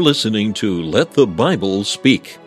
listening to Let the Bible Speak.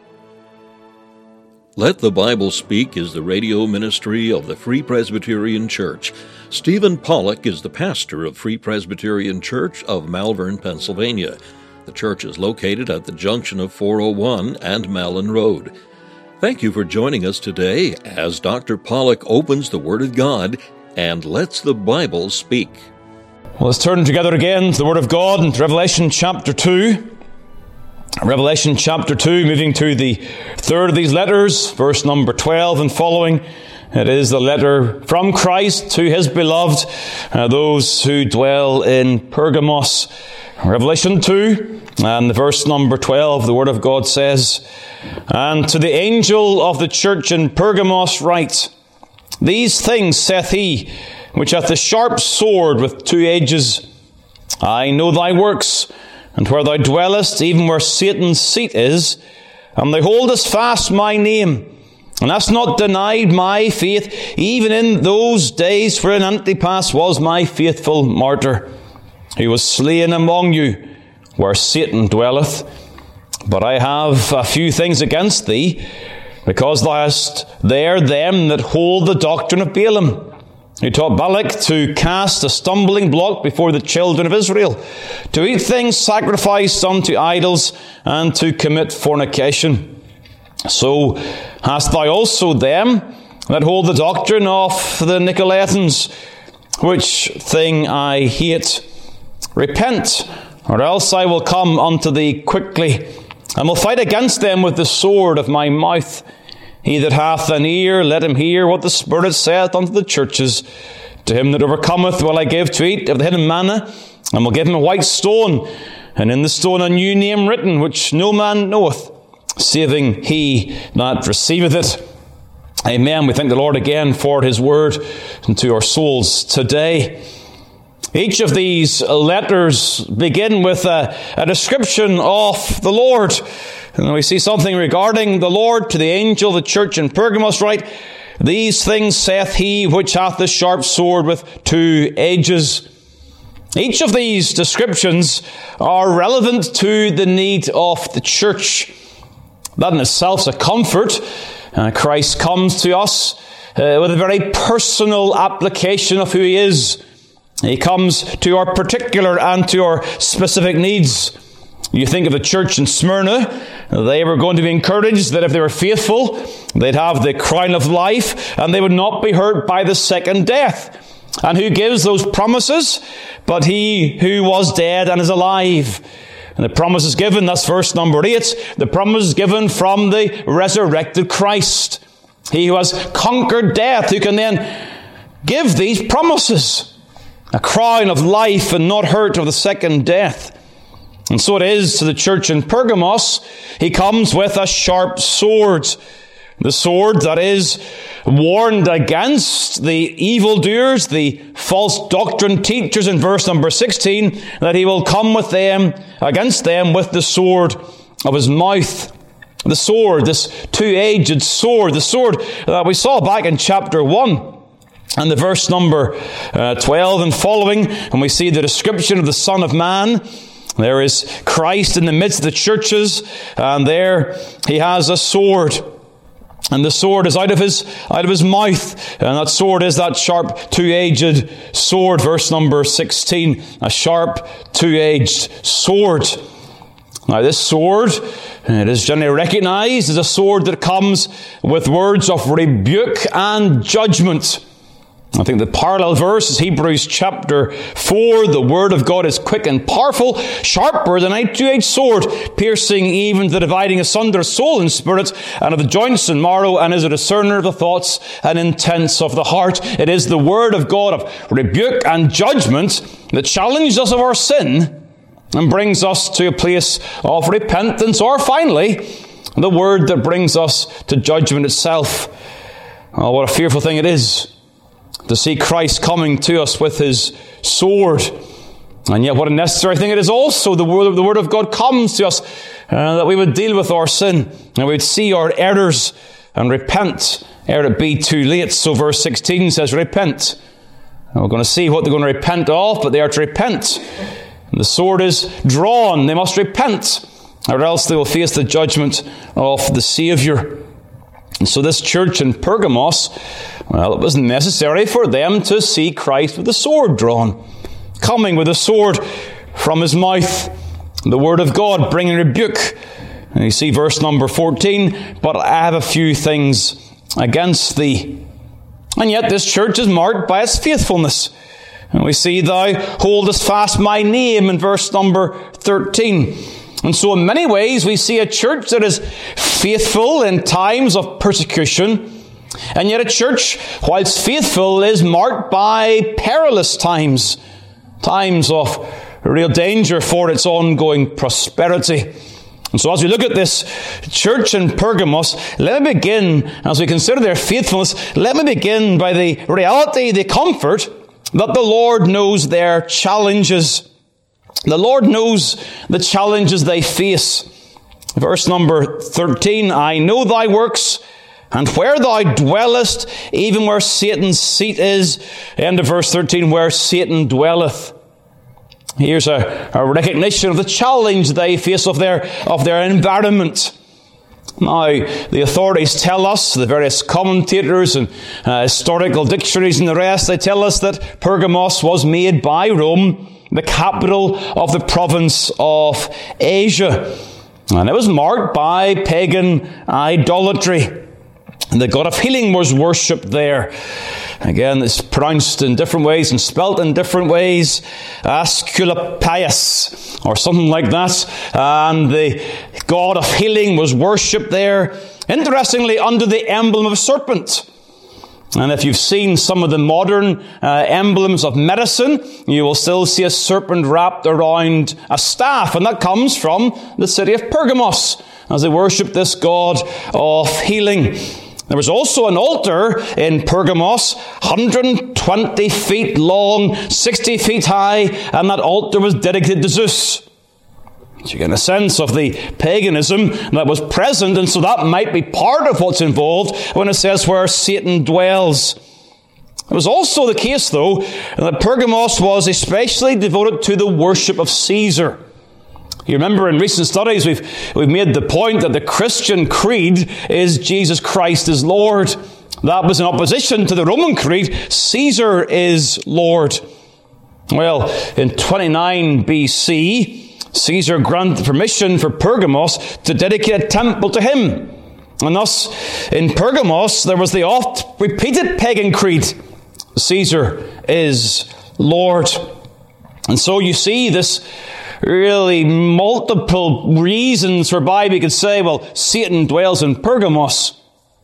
Let the Bible Speak is the radio ministry of the Free Presbyterian Church. Stephen Pollock is the pastor of Free Presbyterian Church of Malvern, Pennsylvania. The church is located at the junction of 401 and Malin Road. Thank you for joining us today as Dr. Pollock opens the Word of God and lets the Bible speak. Well, let's turn together again to the Word of God in Revelation chapter 2. Revelation chapter 2, moving to the third of these letters, verse number 12 and following. It is the letter from Christ to His beloved, those who dwell in Pergamos. Revelation 2 and the verse number 12, the Word of God says, "And to the angel of the church in Pergamos write, These things saith he, which hath the sharp sword with two edges. I know thy works, and where thou dwellest, even where Satan's seat is, and thou holdest fast my name, and hast not denied my faith, even in those days wherein Antipas was my faithful martyr, who was slain among you, where Satan dwelleth. But I have a few things against thee, because thou hast there them that hold the doctrine of Balaam, who taught Balak to cast a stumbling block before the children of Israel, to eat things sacrificed unto idols, and to commit fornication. So hast thou also them that hold the doctrine of the Nicolaitans, which thing I hate. Repent, or else I will come unto thee quickly, and will fight against them with the sword of my mouth. He that hath an ear, let him hear what the Spirit saith unto the churches. To him that overcometh will I give to eat of the hidden manna, and will give him a white stone, and in the stone a new name written, which no man knoweth, saving he that receiveth it." Amen. We thank the Lord again for His word into our souls today. Each of these letters begin with a description of the Lord. And we see something regarding the Lord. To the angel of the church in Pergamos write, "These things saith he which hath the sharp sword with two edges." Each of these descriptions are relevant to the need of the church. That in itself is a comfort. Christ comes to us with a very personal application of who He is. He comes to our particular and to our specific needs. You think of the church in Smyrna, they were going to be encouraged that if they were faithful, they'd have the crown of life and they would not be hurt by the second death. And who gives those promises? But He who was dead and is alive. And the promise is given, that's verse number 8, the promise is given from the resurrected Christ. He who has conquered death, who can then give these promises. A crown of life and not hurt of the second death. And so it is to the church in Pergamos. He comes with a sharp sword. The sword that is warned against the evildoers, the false doctrine teachers in verse number 16, that He will come with them, against them with the sword of His mouth. The sword, this two-edged sword, the sword that we saw back in chapter 1. And the verse number 12 and following, and we see the description of the Son of Man. There is Christ in the midst of the churches, and there He has a sword. And the sword is out of his mouth. And that sword is that sharp two-edged sword. Verse number 16, a sharp two-edged sword. Now this sword, it is generally recognized as a sword that comes with words of rebuke and judgment. I think the parallel verse is Hebrews chapter 4. The Word of God is quick and powerful, sharper than a two-edged sword, piercing even to dividing asunder soul and spirit, and of the joints and marrow, and is a discerner of the thoughts and intents of the heart. It is the Word of God of rebuke and judgment that challenges us of our sin and brings us to a place of repentance, or finally, the Word that brings us to judgment itself. Oh, what a fearful thing it is to see Christ coming to us with His sword. And yet what a necessary thing it is also. The Word of God comes to us that we would deal with our sin and we would see our errors and repent ere it be too late. So verse 16 says, repent. And we're going to see what they're going to repent of, but they are to repent. The sword is drawn. They must repent, or else they will face the judgment of the Saviour. And so this church in Pergamos, well, it was necessary for them to see Christ with the sword drawn, coming with a sword from his mouth, the word of God bringing rebuke. And you see verse number 14, but I have a few things against thee. And yet this church is marked by its faithfulness. And we see, thou holdest fast my name in verse number 13. And so in many ways we see a church that is faithful in times of persecution, and yet a church, whilst faithful, is marked by perilous times, times of real danger for its ongoing prosperity. And so as we look at this church in Pergamos, let me begin, as we consider their faithfulness, let me begin by the reality, the comfort, that the Lord knows their challenges. The Lord knows the challenges they face. Verse number 13, I know thy works, and where thou dwellest, even where Satan's seat is. End of verse 13, where Satan dwelleth. Here's a recognition of the challenge they face of their environment. Now, the authorities tell us, the various commentators and historical dictionaries and the rest, they tell us that Pergamos was made by Rome, the capital of the province of Asia. And it was marked by pagan idolatry. And the god of healing was worshipped there. Again, it's pronounced in different ways and spelt in different ways. Asclepius, or something like that. And the god of healing was worshipped there. Interestingly, under the emblem of a serpent. And if you've seen some of the modern emblems of medicine, you will still see a serpent wrapped around a staff. And that comes from the city of Pergamos, as they worship this god of healing. There was also an altar in Pergamos, 120 feet long, 60 feet high, and that altar was dedicated to Zeus. So you get a sense of the paganism that was present, and so that might be part of what's involved when it says where Satan dwells. It was also the case, though, that Pergamos was especially devoted to the worship of Caesar. You remember in recent studies we've made the point that the Christian creed is Jesus Christ is Lord. That was in opposition to the Roman creed, Caesar is Lord. Well, in 29 BC, Caesar granted permission for Pergamos to dedicate a temple to him. And thus, in Pergamos, there was the oft-repeated pagan creed, Caesar is Lord. And so you see this really multiple reasons whereby we could say, well, Satan dwells in Pergamos.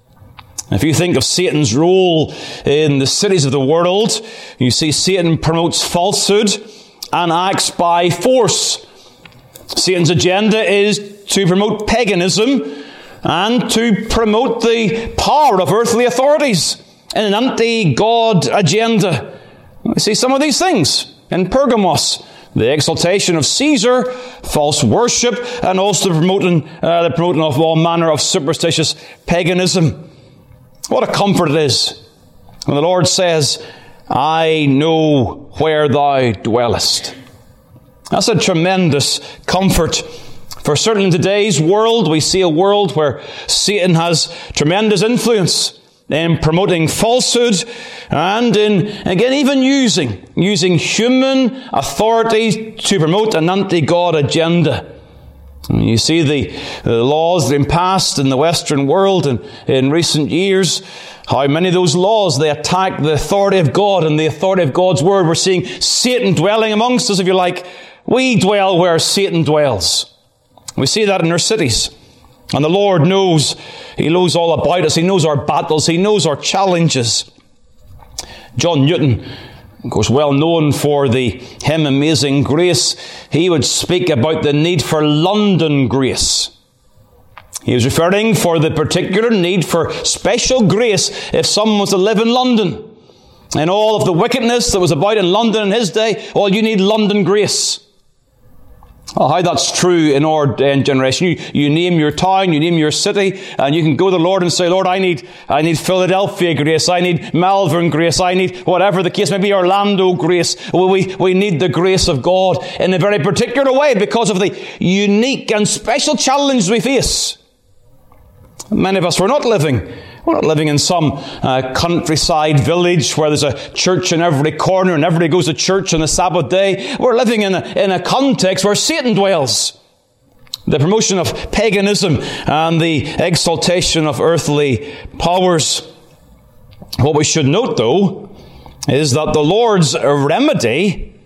If you think of Satan's role in the cities of the world, you see Satan promotes falsehood and acts by force. Satan's agenda is to promote paganism and to promote the power of earthly authorities in an anti-God agenda. We see some of these things in Pergamos. The exaltation of Caesar, false worship, and also the promoting of all manner of superstitious paganism. What a comfort it is when the Lord says, I know where thou dwellest. That's a tremendous comfort. For certainly in today's world, we see a world where Satan has tremendous influence in promoting falsehood and in, again, even using human authority to promote an anti-God agenda. And you see the laws that have been passed in the Western world in recent years, how many of those laws, they attack the authority of God and the authority of God's Word. We're seeing Satan dwelling amongst us, if you like. We dwell where Satan dwells. We see that in our cities. And the Lord knows. He knows all about us. He knows our battles. He knows our challenges. John Newton, of course, well known for the hymn Amazing Grace, he would speak about the need for London grace. He was referring for the particular need for special grace if someone was to live in London. And all of the wickedness that was about in London in his day, well, you need London grace. Oh, how that's true in our day and generation. You name your town, you name your city, and you can go to the Lord and say, Lord, I need Philadelphia grace, I need Malvern grace, I need whatever the case may be, Orlando grace. We need the grace of God in a very particular way because of the unique and special challenge we face. Many of us, we're not living in some countryside village where there's a church in every corner and everybody goes to church on the Sabbath day. We're living in a context where Satan dwells. The promotion of paganism and the exaltation of earthly powers. What we should note, though, is that the Lord's remedy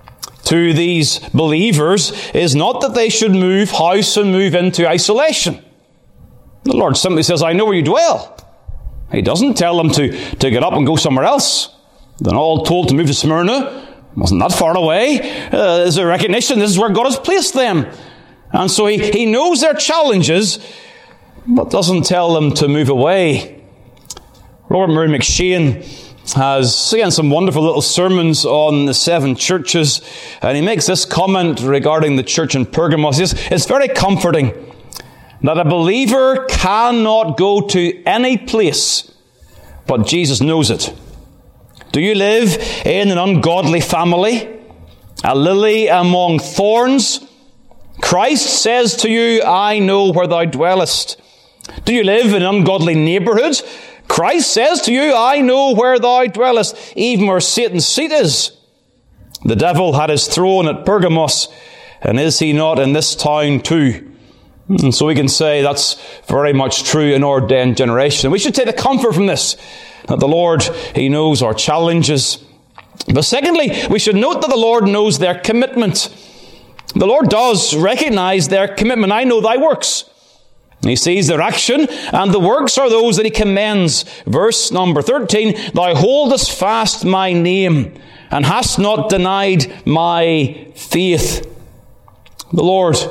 to these believers is not that they should move house and move into isolation. The Lord simply says, I know where you dwell. He doesn't tell them to get up and go somewhere else. They're not all told to move to Smyrna. Wasn't that far away. There's a recognition this is where God has placed them. And so he knows their challenges, but doesn't tell them to move away. Robert Murray McShane has, again, some wonderful little sermons on the 7 churches. And he makes this comment regarding the church in Pergamos. It's very comforting that a believer cannot go to any place, but Jesus knows it. Do you live in an ungodly family, a lily among thorns? Christ says to you, I know where thou dwellest. Do you live in an ungodly neighborhood? Christ says to you, I know where thou dwellest, even where Satan's seat is. The devil had his throne at Pergamos, and is he not in this town too? And so we can say that's very much true in our day and generation. And we should take the comfort from this, that the Lord, He knows our challenges. But secondly, we should note that the Lord knows their commitment. The Lord does recognize their commitment. I know thy works. He sees their action, and the works are those that He commends. Verse number 13, thou holdest fast my name, and hast not denied my faith. The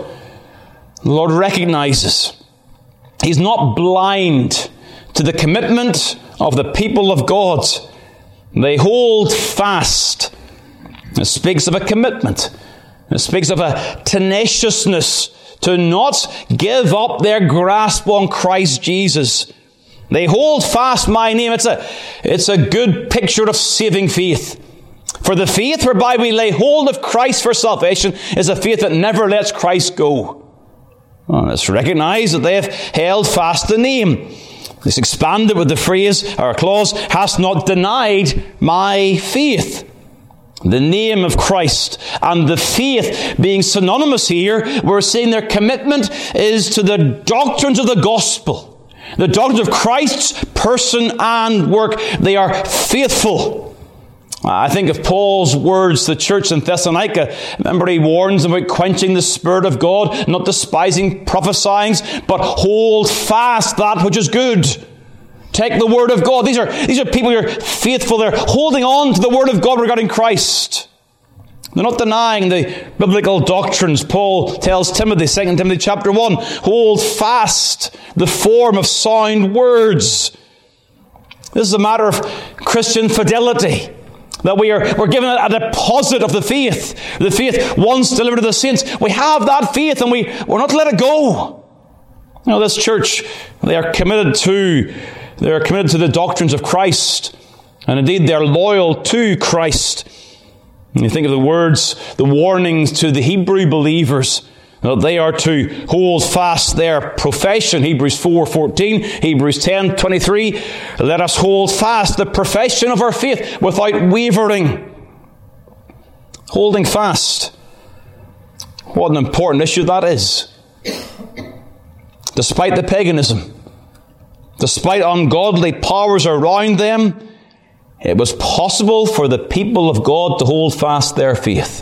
Lord recognizes He's not blind to the commitment of the people of God. They hold fast. It speaks of a commitment. It speaks of a tenaciousness to not give up their grasp on Christ Jesus. They hold fast my name. It's a good picture of saving faith. For the faith whereby we lay hold of Christ for salvation is a faith that never lets Christ go. Well, it's recognized that they have held fast the name. It's expanded with the phrase, or clause, hast not denied my faith. The name of Christ and the faith being synonymous here, we're saying their commitment is to the doctrines of the gospel. The doctrines of Christ's person and work. They are faithful. I think of Paul's words to the church in Thessalonica. Remember, he warns them about quenching the Spirit of God, not despising prophesying, but hold fast that which is good. Take the Word of God. These are people who are faithful. They're holding on to the Word of God regarding Christ. They're not denying the biblical doctrines. Paul tells Timothy, 2 Timothy chapter 1, hold fast the form of sound words. This is a matter of Christian fidelity. That we're given a deposit of the faith. The faith once delivered to the saints. We have that faith and we're not to let it go. You know, this church, they are committed to the doctrines of Christ. And indeed, they're loyal to Christ. And you think of the words, the warnings to the Hebrew believers, that they are to hold fast their profession. Hebrews 4:14, Hebrews 10:23. Let us hold fast the profession of our faith without wavering. Holding fast. What an important issue that is. Despite the paganism, despite ungodly powers around them, it was possible for the people of God to hold fast their faith.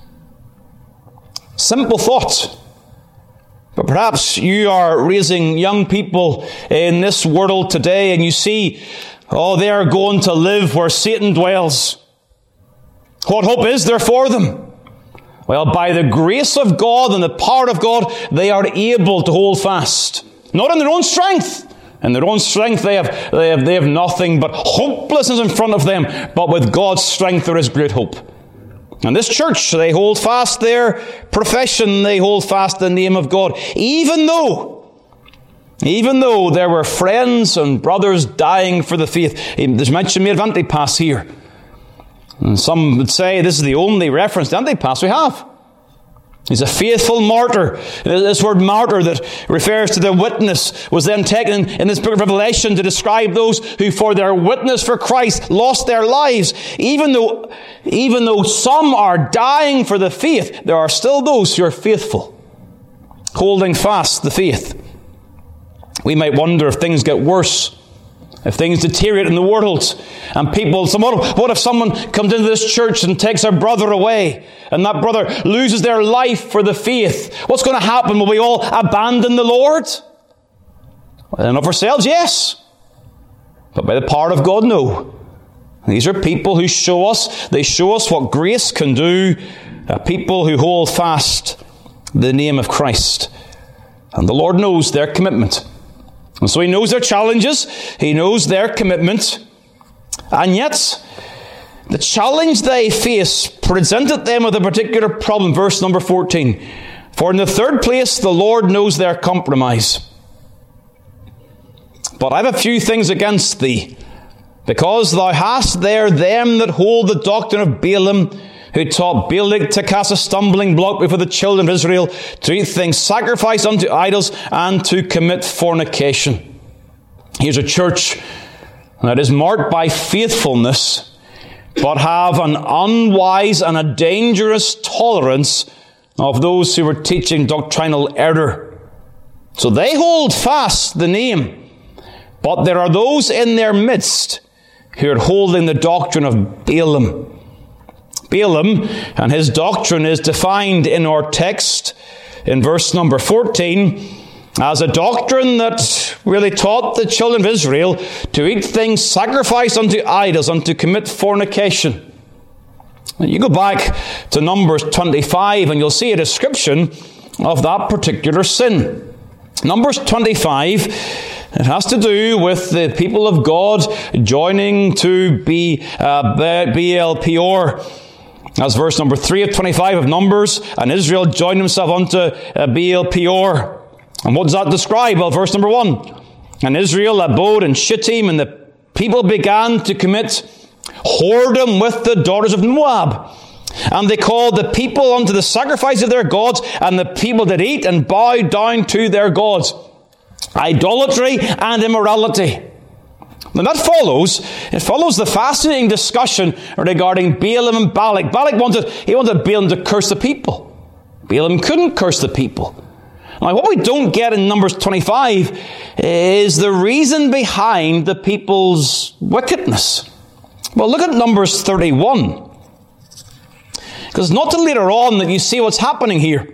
Simple thought. But perhaps you are raising young people in this world today and you see, they are going to live where Satan dwells. What hope is there for them? Well, by the grace of God and the power of God, they are able to hold fast. Not in their own strength. In their own strength, they have nothing but hopelessness in front of them. But with God's strength, there is great hope. And this church, they hold fast their profession, they hold fast the name of God, even though there were friends and brothers dying for the faith. There's mention made of Antipas here. And some would say this is the only reference to Antipas we have. He's a faithful martyr. This word martyr that refers to the witness was then taken in this book of Revelation to describe those who for their witness for Christ lost their lives. Even though some are dying for the faith, there are still those who are faithful, holding fast the faith. We might wonder if things get worse, if things deteriorate in the world, and people, what if someone comes into this church and takes their brother away, and that brother loses their life for the faith? What's going to happen? Will we all abandon the Lord? Well, not of ourselves, yes. But by the power of God, no. These are people who show us what grace can do, people who hold fast the name of Christ. And the Lord knows their commitment. And so He knows their challenges, He knows their commitment, and yet the challenge they face presented them with a particular problem. Verse number 14. For in the third place, the Lord knows their compromise. But I have a few things against thee, because thou hast there them that hold the doctrine of Balaam, who taught Balak to cast a stumbling block before the children of Israel, to eat things sacrificed unto idols, and to commit fornication. Here's a church that is marked by faithfulness, but have an unwise and a dangerous tolerance of those who are teaching doctrinal error. So they hold fast the name, but there are those in their midst who are holding the doctrine of Balaam. Balaam and his doctrine is defined in our text in verse number 14 as a doctrine that really taught the children of Israel to eat things sacrificed unto idols and to commit fornication. You go back to Numbers 25 and you'll see a description of that particular sin. Numbers 25, it has to do with the people of God joining to Baal Peor. That's verse number 3 of 25 of Numbers. And Israel joined himself unto Baal Peor. And what does that describe? Well, verse number 1. And Israel abode in Shittim, and the people began to commit whoredom with the daughters of Moab. And they called the people unto the sacrifice of their gods, and the people did eat and bow down to their gods. Idolatry and immorality. And that follows the fascinating discussion regarding Balaam and Balak. Balak wanted Balaam to curse the people. Balaam couldn't curse the people. Now, what we don't get in Numbers 25 is the reason behind the people's wickedness. Well, look at Numbers 31. Because it's not till later on that you see what's happening here.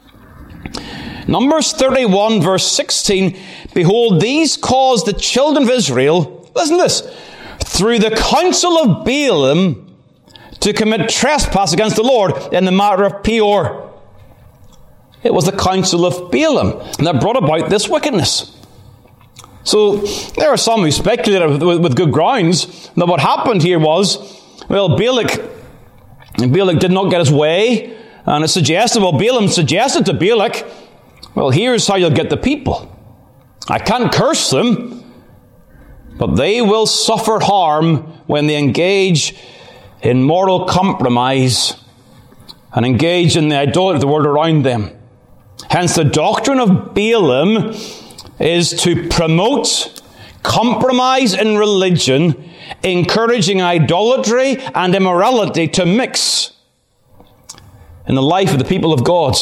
Numbers 31, verse 16, behold, these caused the children of Israel, listen to this, through the counsel of Balaam to commit trespass against the Lord in the matter of Peor. It was the counsel of Balaam that brought about this wickedness. So there are some who speculated with good grounds that what happened here was, well, Balak did not get his way, and Balaam suggested to Balak, well, here's how you'll get the people. I can't curse them, but they will suffer harm when they engage in moral compromise and engage in the idolatry of the world around them. Hence, the doctrine of Balaam is to promote compromise in religion, encouraging idolatry and immorality to mix in the life of the people of God.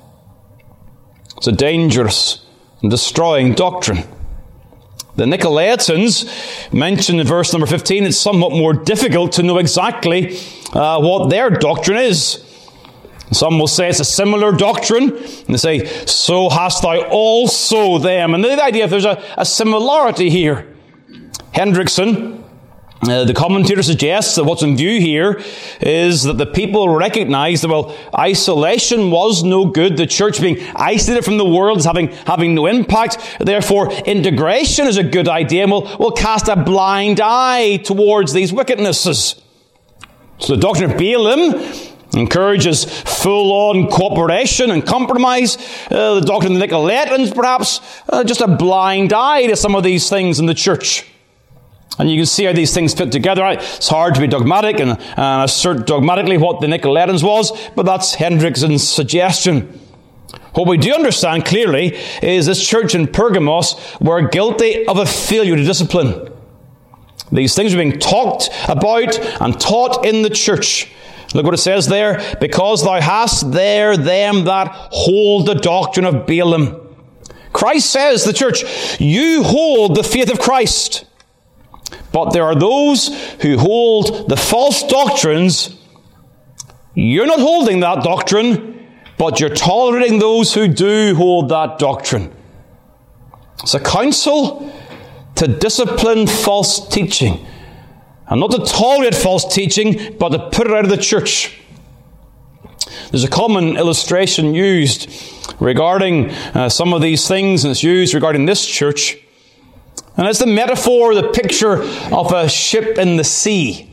It's a dangerous and destroying doctrine. The Nicolaitans, mentioned in verse number 15, it's somewhat more difficult to know exactly what their doctrine is. Some will say it's a similar doctrine, and they say, so hast thou also them. And the idea, if there's a similarity here. Hendrickson, the commentator, suggests that what's in view here is that the people recognize that, well, isolation was no good. The church being isolated from the world is having no impact. Therefore, integration is a good idea, and we'll cast a blind eye towards these wickednesses. So the doctrine of Balaam encourages full-on cooperation and compromise. The doctrine of the Nicolaitans, perhaps, just a blind eye to some of these things in the church. And you can see how these things fit together. It's hard to be dogmatic and assert dogmatically what the Nicolaitans was, but that's Hendrickson's suggestion. What we do understand clearly is this church in Pergamos were guilty of a failure to discipline. These things are being talked about and taught in the church. Look what it says there. Because thou hast there them that hold the doctrine of Balaam. Christ says, the church, you hold the faith of Christ. But there are those who hold the false doctrines. You're not holding that doctrine, but you're tolerating those who do hold that doctrine. It's a counsel to discipline false teaching. And not to tolerate false teaching, but to put it out of the church. There's a common illustration used regarding some of these things, and it's used regarding this church. And it's the metaphor, the picture of a ship in the sea.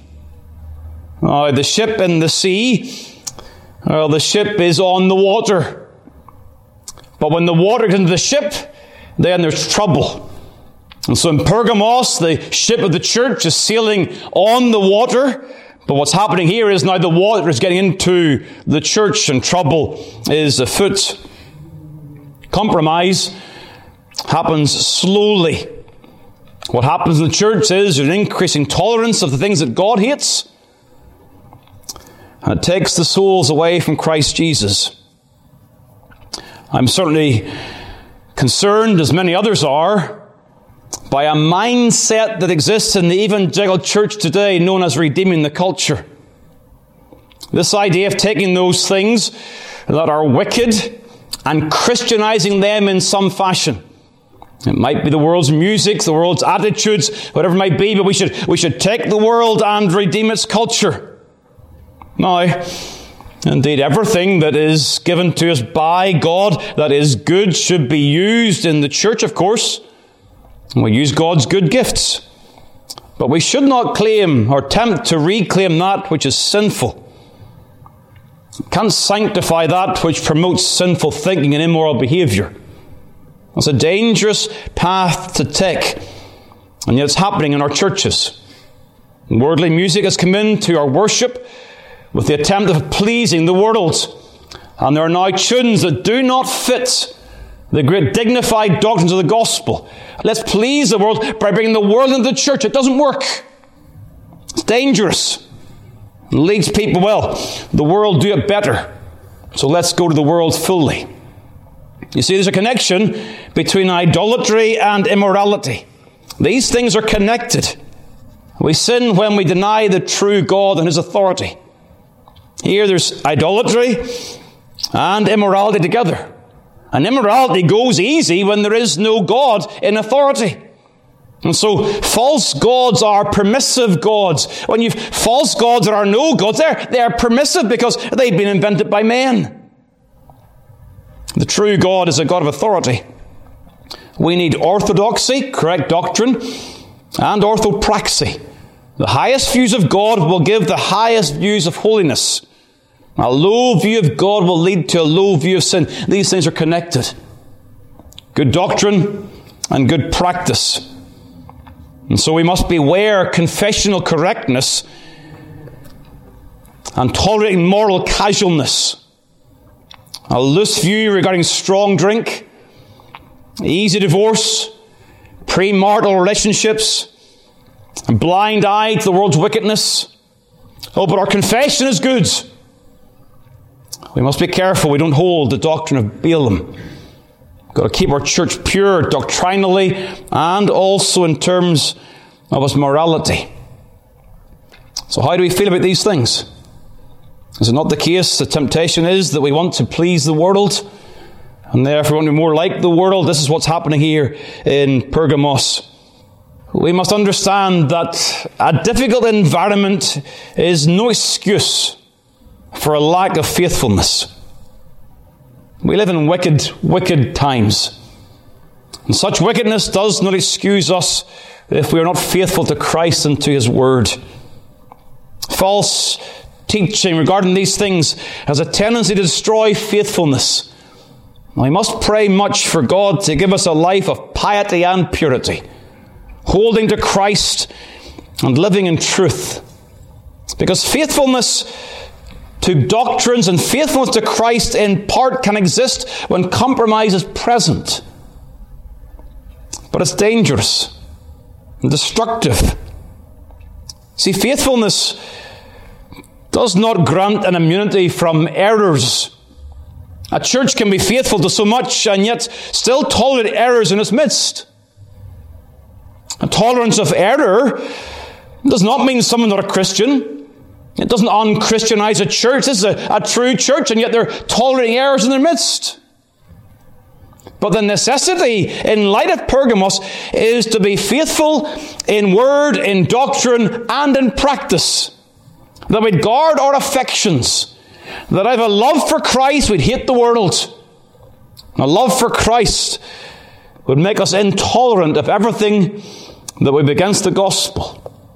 The ship in the sea, the ship is on the water. But when the water gets into the ship, then there's trouble. And so in Pergamos, the ship of the church is sailing on the water. But what's happening here is now the water is getting into the church and trouble is afoot. Compromise happens slowly. What happens in the church is an increasing tolerance of the things that God hates. And it takes the souls away from Christ Jesus. I'm certainly concerned, as many others are, by a mindset that exists in the evangelical church today known as redeeming the culture. This idea of taking those things that are wicked and Christianizing them in some fashion. It might be the world's music, the world's attitudes, whatever it might be, but we should take the world and redeem its culture. Now, indeed, everything that is given to us by God that is good should be used in the church, of course. We use God's good gifts. But we should not claim or attempt to reclaim that which is sinful. We can't sanctify that which promotes sinful thinking and immoral behavior. It's a dangerous path to take. And yet it's happening in our churches. Worldly music has come into our worship with the attempt of pleasing the world. And there are now tunes that do not fit the great dignified doctrines of the gospel. Let's please the world by bringing the world into the church. It doesn't work. It's dangerous. It leads people, the world do it better, so let's go to the world fully. You see, there's a connection between idolatry and immorality. These things are connected. We sin when we deny the true God and His authority. Here there's idolatry and immorality together. And immorality goes easy when there is no God in authority. And so false gods are permissive gods. When you've false gods that are no gods, they're permissive because they've been invented by men. The true God is a God of authority. We need orthodoxy, correct doctrine, and orthopraxy. The highest views of God will give the highest views of holiness. A low view of God will lead to a low view of sin. These things are connected. Good doctrine and good practice. And so we must beware confessional correctness and tolerating moral casualness. A loose view regarding strong drink, easy divorce, premarital relationships, and blind eye to the world's wickedness. But our confession is good. We must be careful we don't hold the doctrine of Balaam. We've got to keep our church pure doctrinally and also in terms of its morality. So how do we feel about these things? Is it not the case? The temptation is that we want to please the world and therefore want to be more like the world. This is what's happening here in Pergamos. We must understand that a difficult environment is no excuse for a lack of faithfulness. We live in wicked times. And such wickedness does not excuse us if we are not faithful to Christ and to His Word. False teaching regarding these things has a tendency to destroy faithfulness. We must pray much for God to give us a life of piety and purity, holding to Christ and living in truth. Because faithfulness to doctrines and faithfulness to Christ in part can exist when compromise is present. But it's dangerous and destructive. See, faithfulness does not grant an immunity from errors. A church can be faithful to so much and yet still tolerate errors in its midst. A tolerance of error does not mean someone's not a Christian. It doesn't un-Christianize a church. This is a true church, and yet they're tolerating errors in their midst. But the necessity, in light of Pergamos, is to be faithful in word, in doctrine, and in practice. That we'd guard our affections. That I have a love for Christ, we'd hate the world. A love for Christ would make us intolerant of everything that would be against the gospel.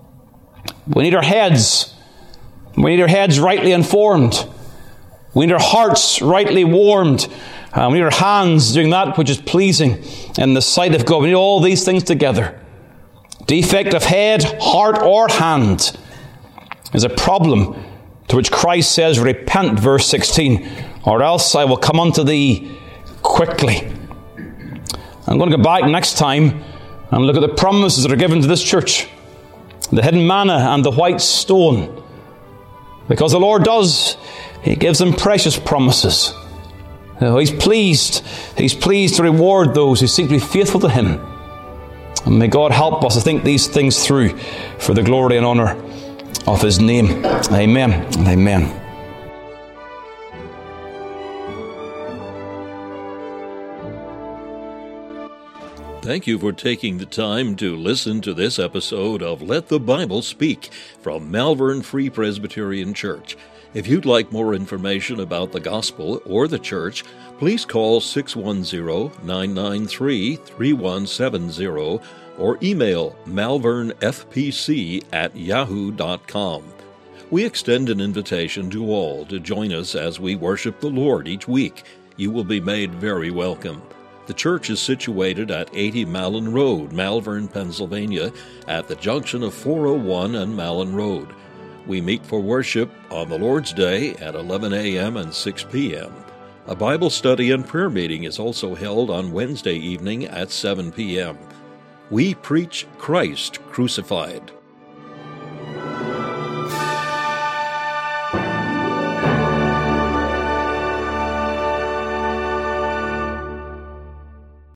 We need our heads. We need our heads rightly informed. We need our hearts rightly warmed. We need our hands doing that which is pleasing in the sight of God. We need all these things together. Defect of head, heart, or hand is a problem to which Christ says, repent, verse 16, or else I will come unto thee quickly. I'm going to go back next time and look at the promises that are given to this church. The hidden manna and the white stone. Because the Lord He gives them precious promises. He's pleased to reward those who seek to be faithful to Him. And may God help us to think these things through for the glory and honour of His name. Amen and amen. Thank you for taking the time to listen to this episode of Let the Bible Speak from Malvern Free Presbyterian Church. If you'd like more information about the gospel or the church, please call 610-993-3170 or email malvernfpc@yahoo.com. We extend an invitation to all to join us as we worship the Lord each week. You will be made very welcome. The church is situated at 80 Malin Road, Malvern, Pennsylvania, at the junction of 401 and Malin Road. We meet for worship on the Lord's Day at 11 a.m. and 6 p.m. A Bible study and prayer meeting is also held on Wednesday evening at 7 p.m. We preach Christ crucified.